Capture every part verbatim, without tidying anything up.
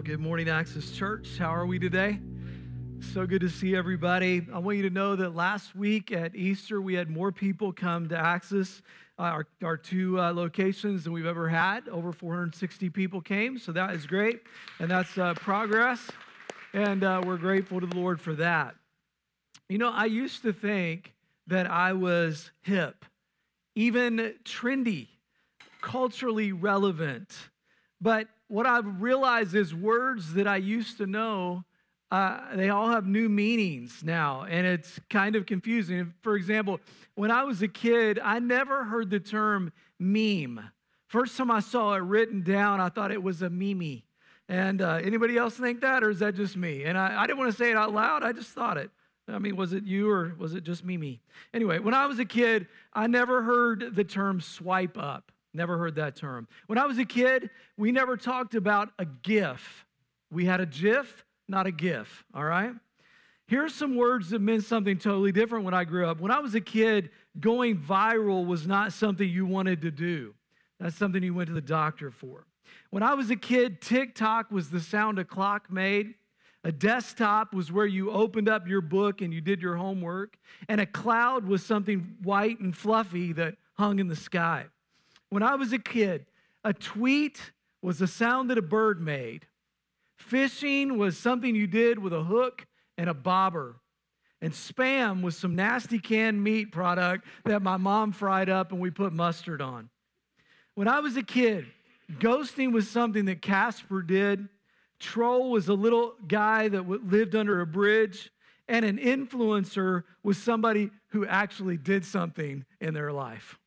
Good morning, Access Church. How are we today? So good to see everybody. I want you to know that last week at Easter, we had more people come to Access, uh, our, our two uh, locations than we've ever had. Over four hundred sixty people came, so that is great, and that's uh, progress, and uh, we're grateful to the Lord for that. You know, I used to think that I was hip, even trendy, culturally relevant, but what I've realized is words that I used to know, uh, they all have new meanings now, and it's kind of confusing. For example, when I was a kid, I never heard the term meme. First time I saw it written down, I thought it was a meme. And uh, anybody else think that, or is that just me? And I, I didn't want to say it out loud, I just thought it. I mean, was it you or was it just me, me? Anyway, when I was a kid, I never heard the term swipe up. Never heard that term. When I was a kid, we never talked about a GIF. We had a GIF, not a GIF, all right? Here's some words that meant something totally different when I grew up. When I was a kid, going viral was not something you wanted to do. That's something you went to the doctor for. When I was a kid, TikTok was the sound a clock made. A desktop was where you opened up your book and you did your homework. And a cloud was something white and fluffy that hung in the sky. When I was a kid, a tweet was the sound that a bird made. Fishing was something you did with a hook and a bobber. And Spam was some nasty canned meat product that my mom fried up and we put mustard on. When I was a kid, ghosting was something that Casper did. Troll was a little guy that lived under a bridge. And an influencer was somebody who actually did something in their life.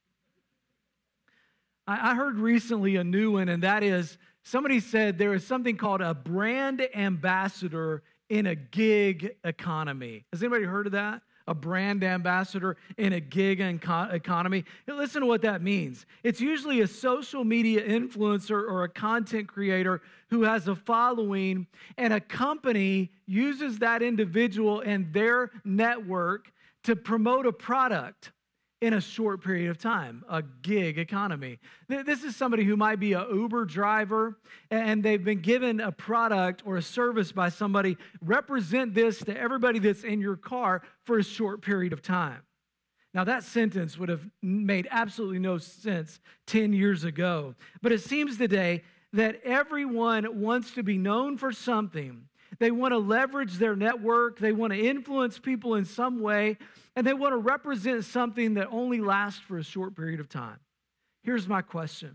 I heard recently a new one, and that is somebody said there is something called a brand ambassador in a gig economy. Has anybody heard of that? A brand ambassador in a gig economy. Listen to what that means. It's usually a social media influencer or a content creator who has a following, and a company uses that individual and their network to promote a product in a short period of time, a gig economy. This is somebody who might be an Uber driver, and they've been given a product or a service by somebody. Represent this to everybody that's in your car for a short period of time. Now, that sentence would have made absolutely no sense ten years ago, but it seems today that everyone wants to be known for something. They want to leverage their network. They want to influence people in some way, and they want to represent something that only lasts for a short period of time. Here's my question.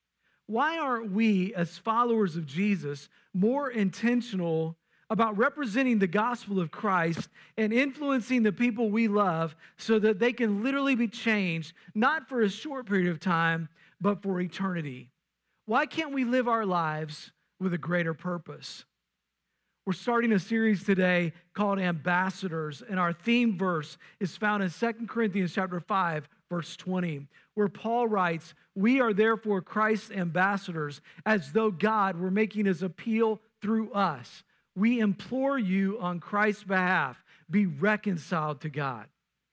Why aren't we, as followers of Jesus, more intentional about representing the gospel of Christ and influencing the people we love so that they can literally be changed, not for a short period of time, but for eternity? Why can't we live our lives with a greater purpose? We're starting a series today called Ambassadors, and our theme verse is found in Second Corinthians chapter five, verse twenty, where Paul writes, "We are therefore Christ's ambassadors, as though God were making his appeal through us. We implore you on Christ's behalf, be reconciled to God."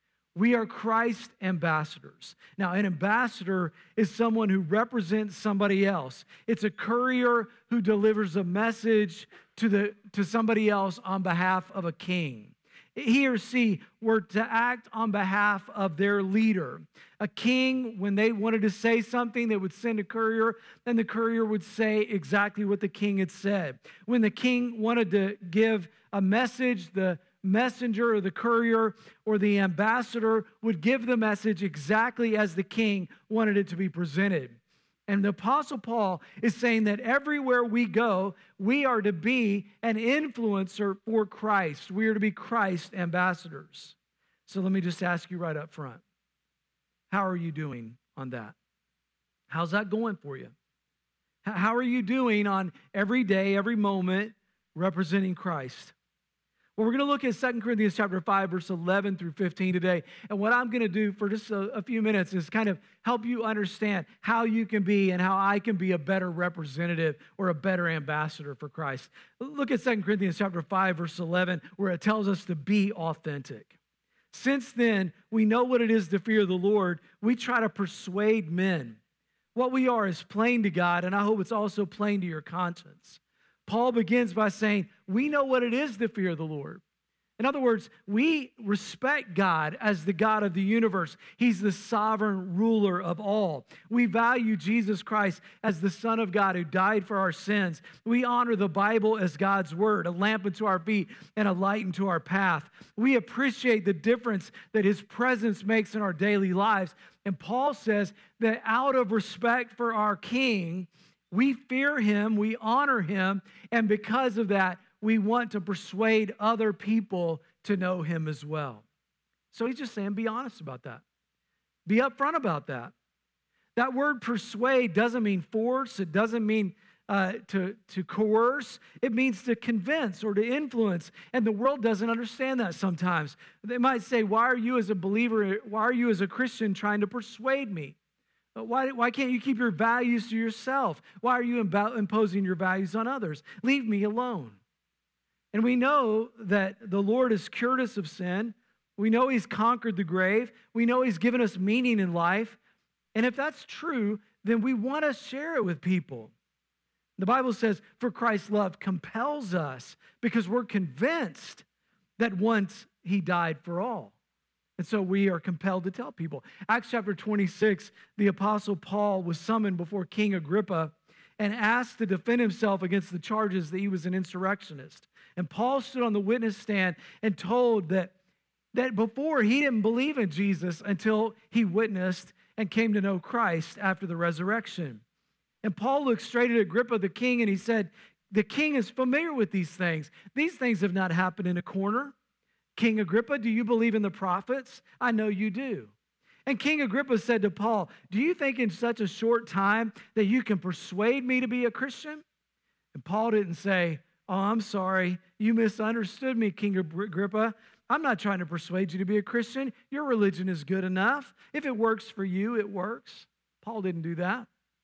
We are Christ's ambassadors. Now, an ambassador is someone who represents somebody else. It's a courier who delivers a message to the to somebody else on behalf of a king. He or she were to act on behalf of their leader. A king, when they wanted to say something, they would send a courier, and the courier would say exactly what the king had said. When the king wanted to give a message, the messenger or the courier or the ambassador would give the message exactly as the king wanted it to be presented. And the Apostle Paul is saying that everywhere we go, we are to be an influencer for Christ. We are to be Christ ambassadors. So let me just ask you right up front, how are you doing on that? How's that going for you? How are you doing on every day, every moment, representing Christ? Well, we're going to look at Second Corinthians chapter five, verse eleven through fifteen today. And what I'm going to do for just a, a few minutes is kind of help you understand how you can be and how I can be a better representative or a better ambassador for Christ. Look at Second Corinthians chapter five, verse eleven, where it tells us to be authentic. Since then, we know what it is to fear the Lord. We try to persuade men. What we are is plain to God, and I hope it's also plain to your conscience. Paul begins by saying, we know what it is to fear the Lord. In other words, we respect God as the God of the universe. He's the sovereign ruler of all. We value Jesus Christ as the Son of God who died for our sins. We honor the Bible as God's word, a lamp unto our feet and a light unto our path. We appreciate the difference that his presence makes in our daily lives. And Paul says that out of respect for our King, we fear him, we honor him, and because of that, we want to persuade other people to know him as well. So he's just saying, be honest about that. Be upfront about that. That word persuade doesn't mean force. It doesn't mean uh, to, to coerce. It means to convince or to influence. And the world doesn't understand that sometimes. They might say, why are you as a believer, why are you as a Christian trying to persuade me? Why, why can't you keep your values to yourself? Why are you imbo- imposing your values on others? Leave me alone. And we know that the Lord has cured us of sin. We know he's conquered the grave. We know he's given us meaning in life. And if that's true, then we want to share it with people. The Bible says, for Christ's love compels us because we're convinced that once he died for all. And so we are compelled to tell people. Acts chapter twenty-six, the Apostle Paul was summoned before King Agrippa and asked to defend himself against the charges that he was an insurrectionist. And Paul stood on the witness stand and told that, that before he didn't believe in Jesus until he witnessed and came to know Christ after the resurrection. And Paul looked straight at Agrippa the king and he said, the king is familiar with these things. These things have not happened in a corner. King Agrippa, do you believe in the prophets? I know you do. And King Agrippa said to Paul, do you think in such a short time that you can persuade me to be a Christian? And Paul didn't say, oh, I'm sorry, you misunderstood me, King Agrippa. I'm not trying to persuade you to be a Christian. Your religion is good enough. If it works for you, it works. Paul didn't do that.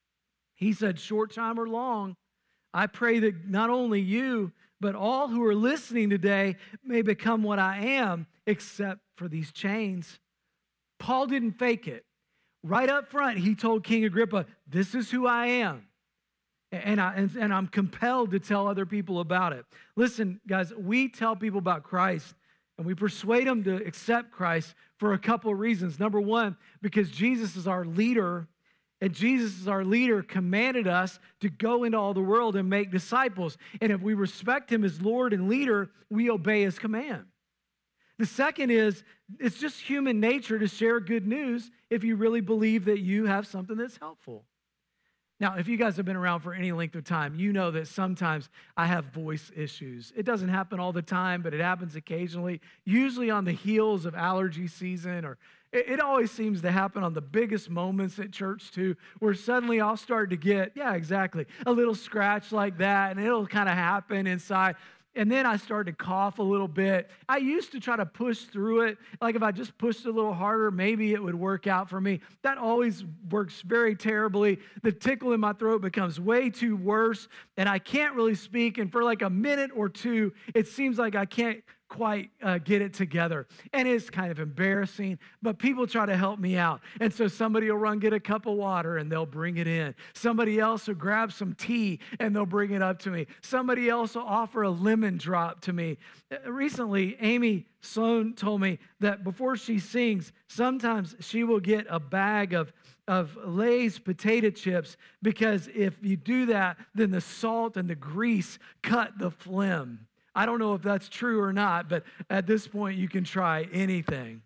He said, short time or long, I pray that not only you, but all who are listening today may become what I am, except for these chains. Paul didn't fake it. Right up front, he told King Agrippa, this is who I am. And, I, and, and I'm compelled to tell other people about it. Listen, guys, we tell people about Christ and we persuade them to accept Christ for a couple of reasons. Number one, because Jesus is our leader, and Jesus is our leader, commanded us to go into all the world and make disciples. And if we respect him as Lord and leader, we obey his command. The second is, it's just human nature to share good news if you really believe that you have something that's helpful. Now, if you guys have been around for any length of time, you know that sometimes I have voice issues. It doesn't happen all the time, but it happens occasionally, usually on the heels of allergy season, or it, it always seems to happen on the biggest moments at church too, where suddenly I'll start to get, yeah, exactly, a little scratch like that, and it'll kind of happen inside. And then I started to cough a little bit. I used to try to push through it. Like if I just pushed a little harder, maybe it would work out for me. That always works very terribly. The tickle in my throat becomes way too worse, and I can't really speak. And for like a minute or two, it seems like I can't quite uh, get it together. And it's kind of embarrassing, but people try to help me out. And so somebody will run get a cup of water and they'll bring it in. Somebody else will grab some tea and they'll bring it up to me. Somebody else will offer a lemon drop to me. Recently, Amy Sloan told me that before she sings, sometimes she will get a bag of of Lay's potato chips, because if you do that, then the salt and the grease cut the phlegm. I don't know if that's true or not, but at this point, you can try anything.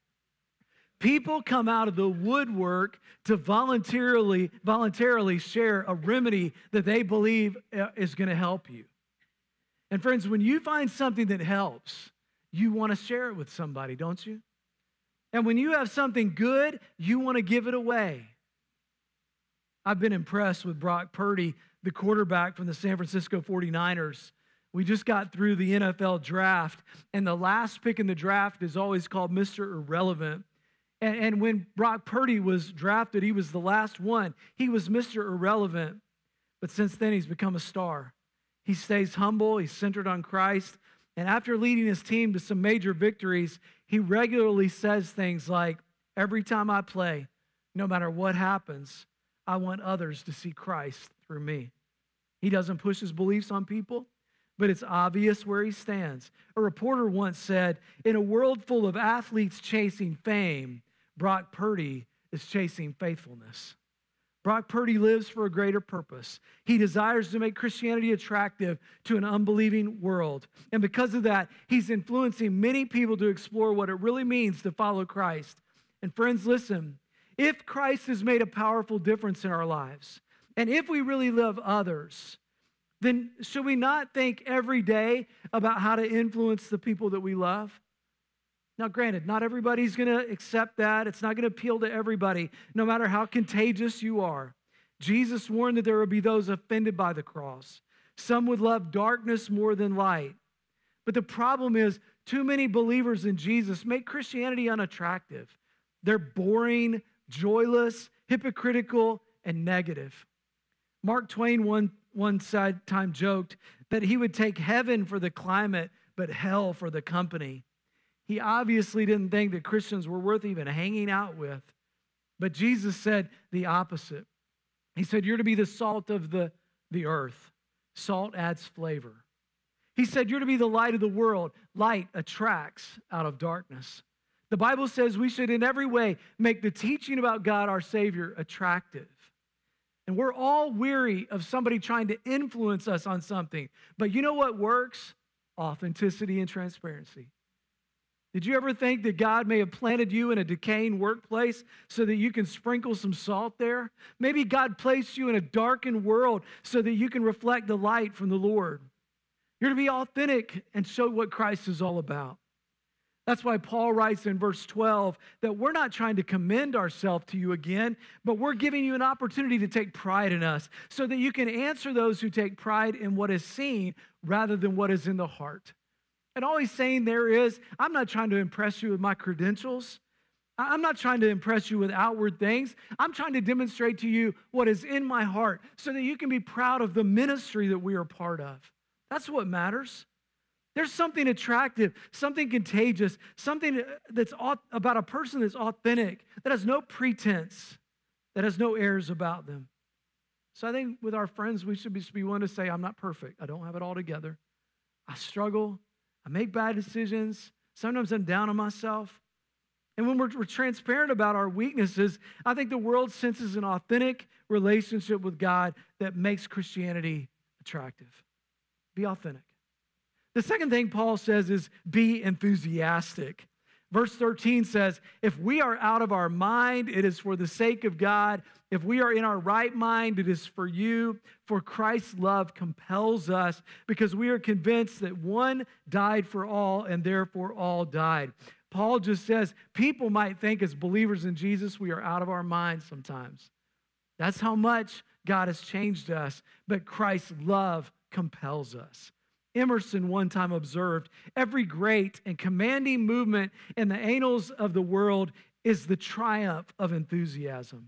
People come out of the woodwork to voluntarily, voluntarily share a remedy that they believe is going to help you. And friends, when you find something that helps, you want to share it with somebody, don't you? And when you have something good, you want to give it away. I've been impressed with Brock Purdy, the quarterback from the San Francisco forty-niners. We just got through the N F L draft, and the last pick in the draft is always called Mister Irrelevant. And, and when Brock Purdy was drafted, he was the last one. He was Mister Irrelevant, but since then he's become a star. He stays humble, he's centered on Christ, and after leading his team to some major victories, he regularly says things like, every time I play, no matter what happens, I want others to see Christ through me. He doesn't push his beliefs on people, but it's obvious where he stands. A reporter once said, in a world full of athletes chasing fame, Brock Purdy is chasing faithfulness. Brock Purdy lives for a greater purpose. He desires to make Christianity attractive to an unbelieving world. And because of that, he's influencing many people to explore what it really means to follow Christ. And friends, listen, if Christ has made a powerful difference in our lives, and if we really love others, then should we not think every day about how to influence the people that we love? Now, granted, not everybody's going to accept that. It's not going to appeal to everybody, no matter how contagious you are. Jesus warned that there would be those offended by the cross. Some would love darkness more than light. But the problem is, too many believers in Jesus make Christianity unattractive. They're boring, joyless, hypocritical, and negative. Mark Twain one, one side time joked that he would take heaven for the climate, but hell for the company. He obviously didn't think that Christians were worth even hanging out with. But Jesus said the opposite. He said, you're to be the salt of the, the earth. Salt adds flavor. He said, you're to be the light of the world. Light attracts out of darkness. The Bible says we should in every way make the teaching about God, our Savior, attractive. And we're all weary of somebody trying to influence us on something. But you know what works? Authenticity and transparency. Did you ever think that God may have planted you in a decaying workplace so that you can sprinkle some salt there? Maybe God placed you in a darkened world so that you can reflect the light from the Lord. You're to be authentic and show what Christ is all about. That's why Paul writes in verse twelve that we're not trying to commend ourselves to you again, but we're giving you an opportunity to take pride in us so that you can answer those who take pride in what is seen rather than what is in the heart. And all he's saying there is, I'm not trying to impress you with my credentials. I'm not trying to impress you with outward things. I'm trying to demonstrate to you what is in my heart so that you can be proud of the ministry that we are part of. That's what matters. There's something attractive, something contagious, something that's about a person that's authentic, that has no pretense, that has no airs about them. So I think with our friends, we should be willing to say, I'm not perfect. I don't have it all together. I struggle. I make bad decisions. Sometimes I'm down on myself. And when we're, we're transparent about our weaknesses, I think the world senses an authentic relationship with God that makes Christianity attractive. Be authentic. The second thing Paul says is be enthusiastic. Verse thirteen says, if we are out of our mind, it is for the sake of God. If we are in our right mind, it is for you. For Christ's love compels us because we are convinced that one died for all and therefore all died. Paul just says people might think as believers in Jesus, we are out of our minds sometimes. That's how much God has changed us, but Christ's love compels us. Emerson one time observed, every great and commanding movement in the annals of the world is the triumph of enthusiasm.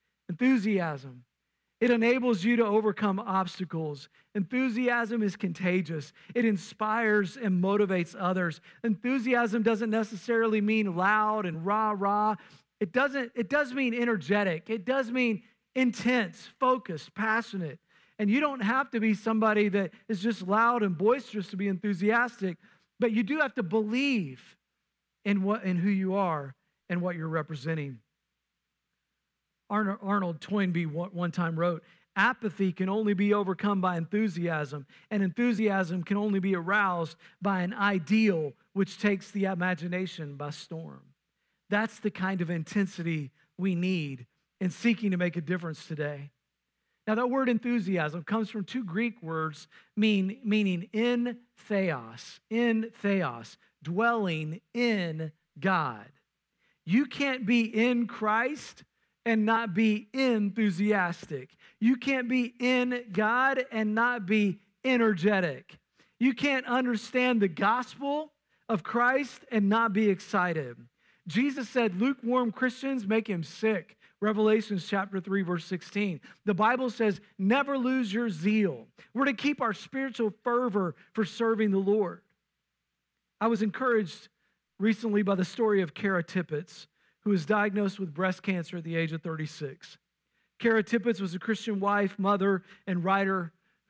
Enthusiasm. It enables you to overcome obstacles. Enthusiasm is contagious. It inspires and motivates others. Enthusiasm doesn't necessarily mean loud and rah-rah. It doesn't, it does mean energetic. It does mean intense, focused, passionate. And you don't have to be somebody that is just loud and boisterous to be enthusiastic, but you do have to believe in what in who you are and what you're representing. Arnold Toynbee one time wrote, apathy can only be overcome by enthusiasm, and enthusiasm can only be aroused by an ideal which takes the imagination by storm. That's the kind of intensity we need in seeking to make a difference today. Now, that word enthusiasm comes from two Greek words mean, meaning in theos, in theos, dwelling in God. You can't be in Christ and not be enthusiastic. You can't be in God and not be energetic. You can't understand the gospel of Christ and not be excited. Jesus said lukewarm Christians make him sick. Revelation chapter three, verse sixteen. The Bible says, never lose your zeal. We're to keep our spiritual fervor for serving the Lord. I was encouraged recently by the story of Kara Tippett, who was diagnosed with breast cancer at the age of thirty-six. Kara Tippett was a Christian wife, mother, and writer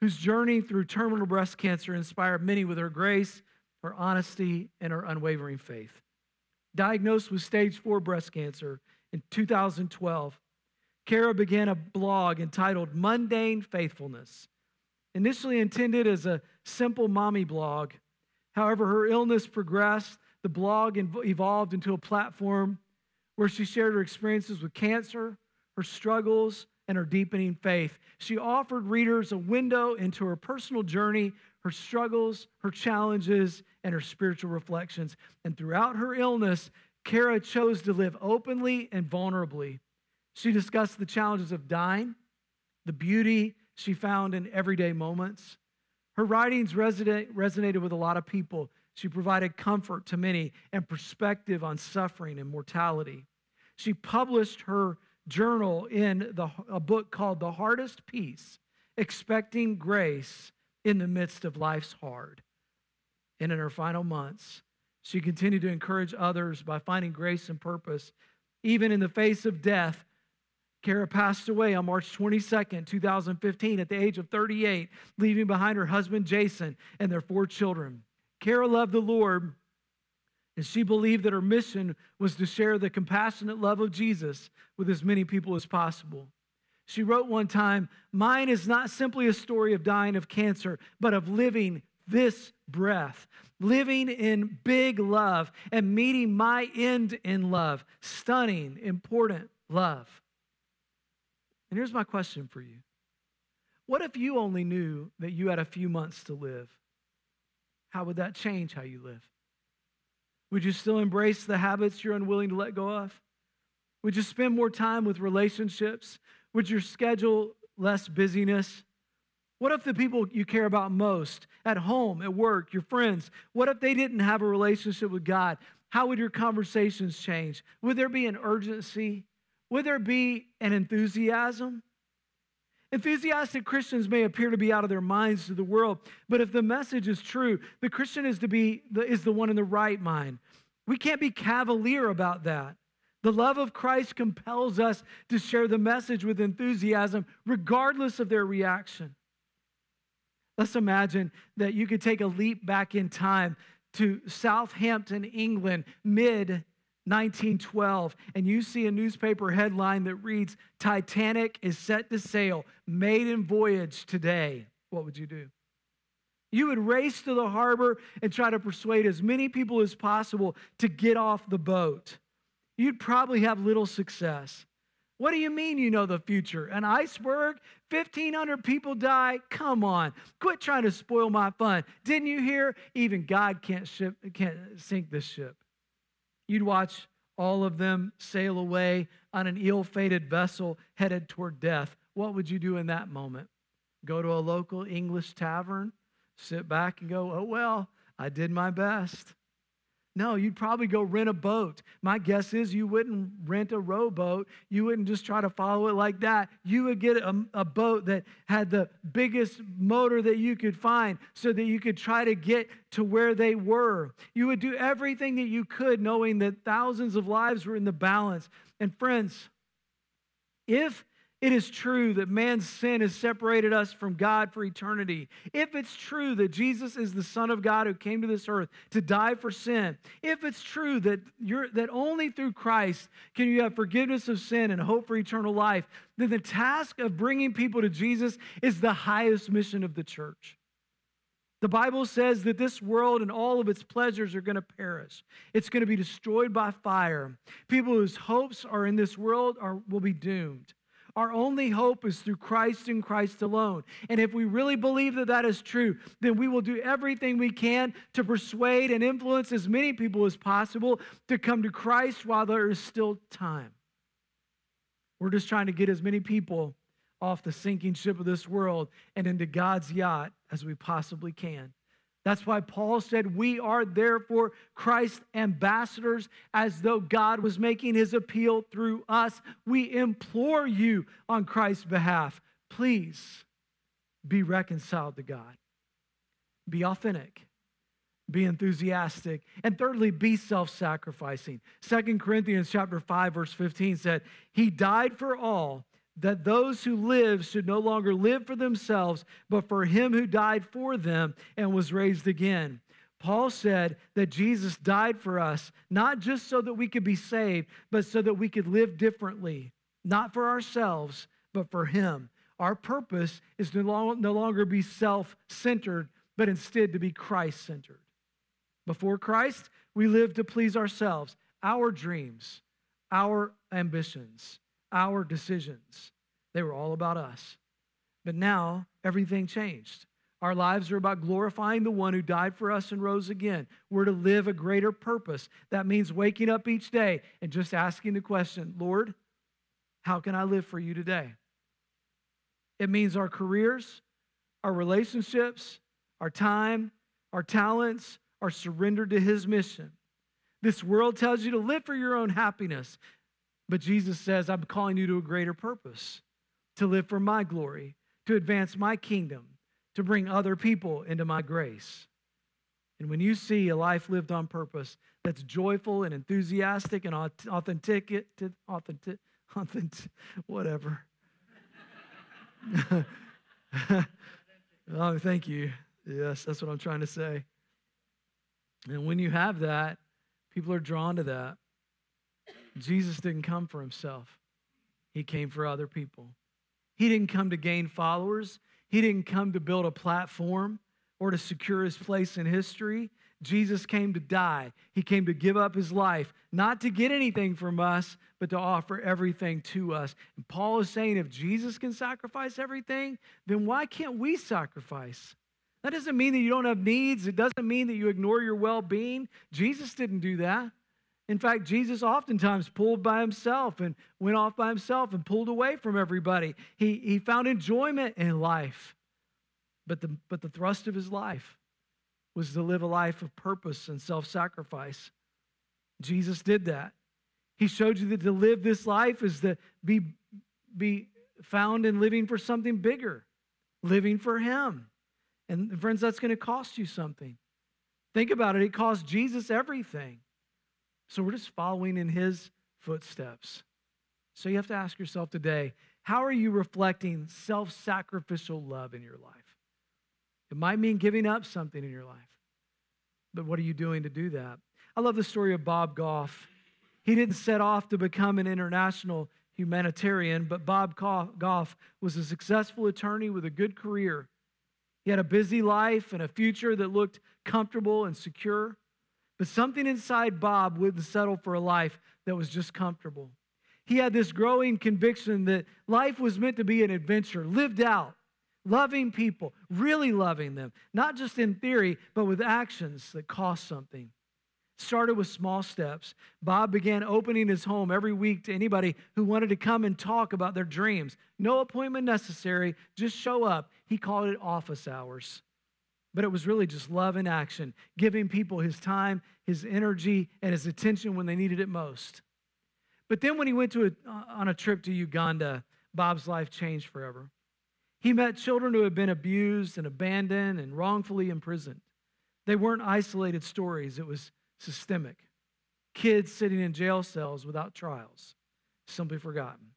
whose journey through terminal breast cancer inspired many with her grace, her honesty, and her unwavering faith. Diagnosed with stage four breast cancer in two thousand twelve, Kara began a blog entitled Mundane Faithfulness. Initially intended as a simple mommy blog, however, her illness progressed. The blog evolved into a platform where she shared her experiences with cancer, her struggles, and her deepening faith. She offered readers a window into her personal journey, her struggles, her challenges, and her spiritual reflections. And throughout her illness, Kara chose to live openly and vulnerably. She discussed the challenges of dying, the beauty she found in everyday moments. Her writings resonate, resonated with a lot of people. She provided comfort to many and perspective on suffering and mortality. She published her journal in the, a book called The Hardest Peace, Expecting Grace in the Midst of Life's Hard. And in her final months, she continued to encourage others by finding grace and purpose. Even in the face of death, Kara passed away on March twenty-second, two thousand fifteen, at the age of thirty-eight, leaving behind her husband, Jason, and their four children. Kara loved the Lord, and she believed that her mission was to share the compassionate love of Jesus with as many people as possible. She wrote one time, "Mine is not simply a story of dying of cancer, but of living this breath, living in big love and meeting my end in love." Stunning, important love. And here's my question for you. What if you only knew that you had a few months to live? How would that change how you live? Would you still embrace the habits you're unwilling to let go of? Would you spend more time with relationships? Would your schedule less busyness? What if the people you care about most, at home, at work, your friends, what if they didn't have a relationship with God? How would your conversations change? Would there be an urgency? Would there be an enthusiasm? Enthusiastic Christians may appear to be out of their minds to the world, but if the message is true, the Christian is to be the, is the one in the right mind. We can't be cavalier about that. The love of Christ compels us to share the message with enthusiasm, regardless of their reaction. Let's imagine that you could take a leap back in time to Southampton, England, mid nineteen twelve, and you see a newspaper headline that reads, "Titanic is set to sail, maiden voyage today." What would you do? You would race to the harbor and try to persuade as many people as possible to get off the boat. You'd probably have little success. What do you mean you know the future? An iceberg? fifteen hundred people die? Come on. Quit trying to spoil my fun. Didn't you hear? Even God can't ship, can't sink this ship. You'd watch all of them sail away on an ill-fated vessel headed toward death. What would you do in that moment? Go to a local English tavern, sit back and go, "Oh, well, I did my best." No, you'd probably go rent a boat. My guess is you wouldn't rent a rowboat. You wouldn't just try to follow it like that. You would get a, a boat that had the biggest motor that you could find so that you could try to get to where they were. You would do everything that you could, knowing that thousands of lives were in the balance. And friends, if it is true that man's sin has separated us from God for eternity, if it's true that Jesus is the Son of God who came to this earth to die for sin, if it's true that you're that only through Christ can you have forgiveness of sin and hope for eternal life, then the task of bringing people to Jesus is the highest mission of the church. The Bible says that this world and all of its pleasures are going to perish. It's going to be destroyed by fire. People whose hopes are in this world are will be doomed. Our only hope is through Christ and Christ alone. And if we really believe that that is true, then we will do everything we can to persuade and influence as many people as possible to come to Christ while there is still time. We're just trying to get as many people off the sinking ship of this world and into God's yacht as we possibly can. That's why Paul said, "We are therefore Christ's ambassadors, as though God was making his appeal through us. We implore you on Christ's behalf, please be reconciled to God. Be authentic. Be enthusiastic. And thirdly, be self-sacrificing." Second Corinthians chapter five, verse fifteen said, "He died for all, that those who live should no longer live for themselves, but for him who died for them and was raised again. Paul said that Jesus died for us, not just so that we could be saved, but so that we could live differently, not for ourselves, but for him. Our purpose is to no longer be self-centered, but instead to be Christ-centered. Before Christ, we lived to please ourselves, our dreams, our ambitions, our decisions. They were all about us. But now, everything changed. Our lives are about glorifying the one who died for us and rose again. We're to live a greater purpose. That means waking up each day and just asking the question, Lord, how can I live for you today? It means our careers, our relationships, our time, our talents are surrendered to his mission. This world tells you to live for your own happiness, but Jesus says, I'm calling you to a greater purpose, to live for my glory, to advance my kingdom, to bring other people into my grace. And when you see a life lived on purpose that's joyful and enthusiastic and authentic, authentic, authentic, whatever. Oh, thank you. Yes, that's what I'm trying to say. And when you have that, people are drawn to that. Jesus didn't come for himself. He came for other people. He didn't come to gain followers. He didn't come to build a platform or to secure his place in history. Jesus came to die. He came to give up his life, not to get anything from us, but to offer everything to us. And Paul is saying if Jesus can sacrifice everything, then why can't we sacrifice? That doesn't mean that you don't have needs. It doesn't mean that you ignore your well-being. Jesus didn't do that. In fact, Jesus oftentimes pulled by himself and went off by himself and pulled away from everybody. He, he found enjoyment in life. But the, but the thrust of his life was to live a life of purpose and self-sacrifice. Jesus did that. He showed you that to live this life is to be, be found in living for something bigger, living for him. And friends, that's going to cost you something. Think about it. It cost Jesus everything. So we're just following in his footsteps. So you have to ask yourself today, how are you reflecting self-sacrificial love in your life? It might mean giving up something in your life. But what are you doing to do that? I love the story of Bob Goff. He didn't set off to become an international humanitarian, but Bob Goff was a successful attorney with a good career. He had a busy life and a future that looked comfortable and secure. But something inside Bob wouldn't settle for a life that was just comfortable. He had this growing conviction that life was meant to be an adventure, lived out, loving people, really loving them, not just in theory, but with actions that cost something. Started with small steps. Bob began opening his home every week to anybody who wanted to come and talk about their dreams. No appointment necessary, just show up. He called it office hours. But it was really just love in action, giving people his time, his energy, and his attention when they needed it most. But then when he went to a, on a trip to Uganda, Bob's life changed forever. He met children who had been abused and abandoned and wrongfully imprisoned. They weren't isolated stories. It was systemic. Kids sitting in jail cells without trials, simply forgotten.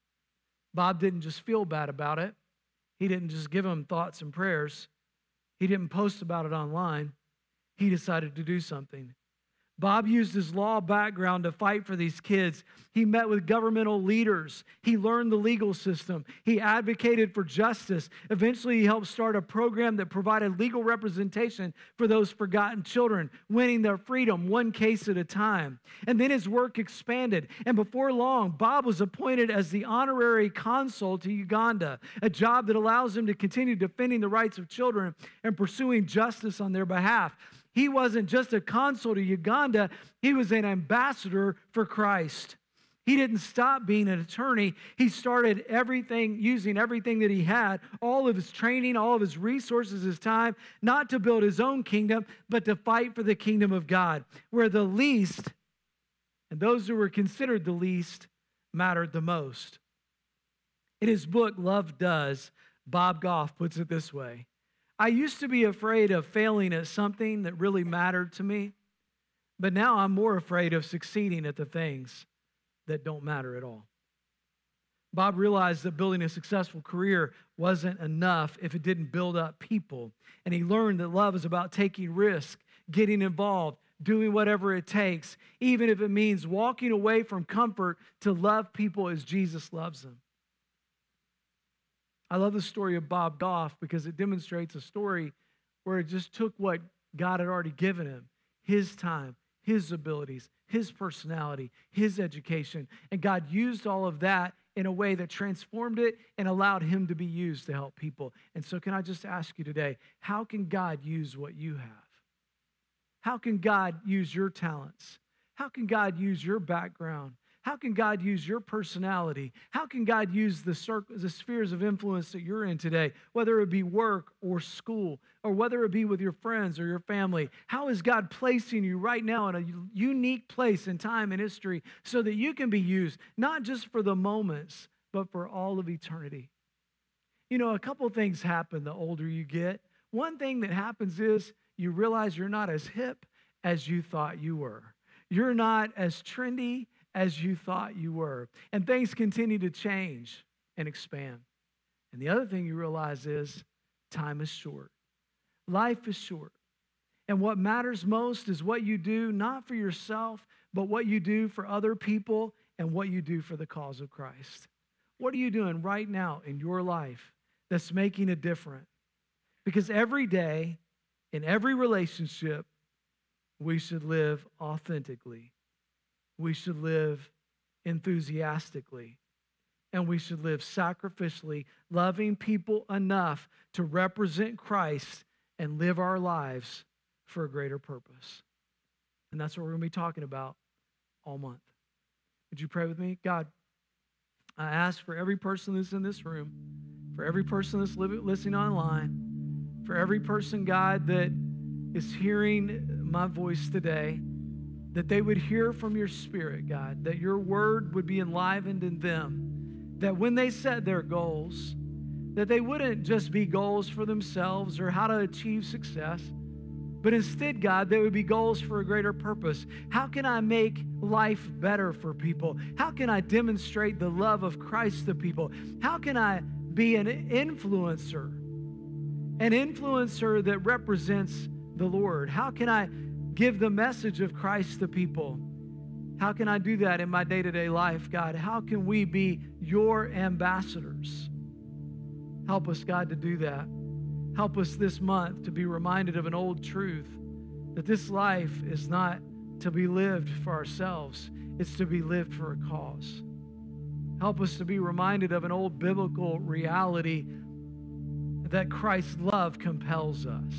Bob didn't just feel bad about it. He didn't just give them thoughts and prayers. He didn't post about it online. He decided to do something. Bob used his law background to fight for these kids. He met with governmental leaders. He learned the legal system. He advocated for justice. Eventually, he helped start a program that provided legal representation for those forgotten children, winning their freedom one case at a time. And then his work expanded. And before long, Bob was appointed as the honorary consul to Uganda, a job that allows him to continue defending the rights of children and pursuing justice on their behalf. He wasn't just a consul to Uganda, he was an ambassador for Christ. He didn't stop being an attorney. He started everything, using everything that he had, all of his training, all of his resources, his time, not to build his own kingdom, but to fight for the kingdom of God, where the least, and those who were considered the least, mattered the most. In his book, Love Does, Bob Goff puts it this way: I used to be afraid of failing at something that really mattered to me, but now I'm more afraid of succeeding at the things that don't matter at all. Bob realized that building a successful career wasn't enough if it didn't build up people. And he learned that love is about taking risk, getting involved, doing whatever it takes, even if it means walking away from comfort to love people as Jesus loves them. I love the story of Bob Goff because it demonstrates a story where it just took what God had already given him, his time, his abilities, his personality, his education, and God used all of that in a way that transformed it and allowed him to be used to help people. And so can I just ask you today, how can God use what you have? How can God use your talents? How can God use your background? How can God use your personality? How can God use the, circ- the spheres of influence that you're in today, whether it be work or school, or whether it be with your friends or your family? How is God placing you right now in a unique place in time and history so that you can be used, not just for the moments, but for all of eternity? You know, a couple things happen the older you get. One thing that happens is you realize you're not as hip as you thought you were. You're not as trendy as you thought you were. And things continue to change and expand. And the other thing you realize is time is short. Life is short. And what matters most is what you do, not for yourself, but what you do for other people and what you do for the cause of Christ. What are you doing right now in your life that's making a difference? Because every day, in every relationship, we should live authentically. We should live enthusiastically. And we should live sacrificially, loving people enough to represent Christ and live our lives for a greater purpose. And that's what we're going to be talking about all month. Would you pray with me? God, I ask for every person that's in this room, for every person that's listening online, for every person, God, that is hearing my voice today, that they would hear from your Spirit, God, that your word would be enlivened in them, that when they set their goals, that they wouldn't just be goals for themselves or how to achieve success, but instead, God, they would be goals for a greater purpose. How can I make life better for people? How can I demonstrate the love of Christ to people? How can I be an influencer, an influencer that represents the Lord? How can I give the message of Christ to people? How can I do that in my day-to-day life, God? How can we be your ambassadors? Help us, God, to do that. Help us this month to be reminded of an old truth, that this life is not to be lived for ourselves. It's to be lived for a cause. Help us to be reminded of an old biblical reality that Christ's love compels us.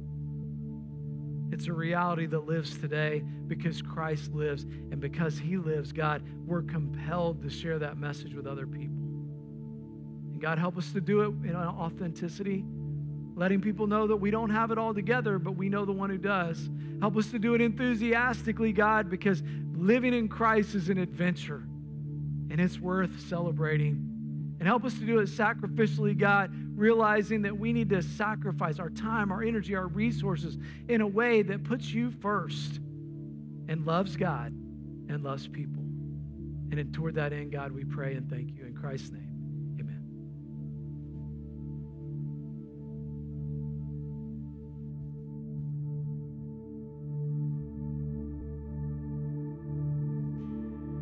It's a reality that lives today because Christ lives, and because he lives, God, we're compelled to share that message with other people. And God, help us to do it in authenticity, letting people know that we don't have it all together, but we know the one who does. Help us to do it enthusiastically, God, because living in Christ is an adventure, and it's worth celebrating. And help us to do it sacrificially, God, realizing that we need to sacrifice our time, our energy, our resources in a way that puts you first and loves God and loves people. And toward that end, God, we pray and thank you in Christ's name.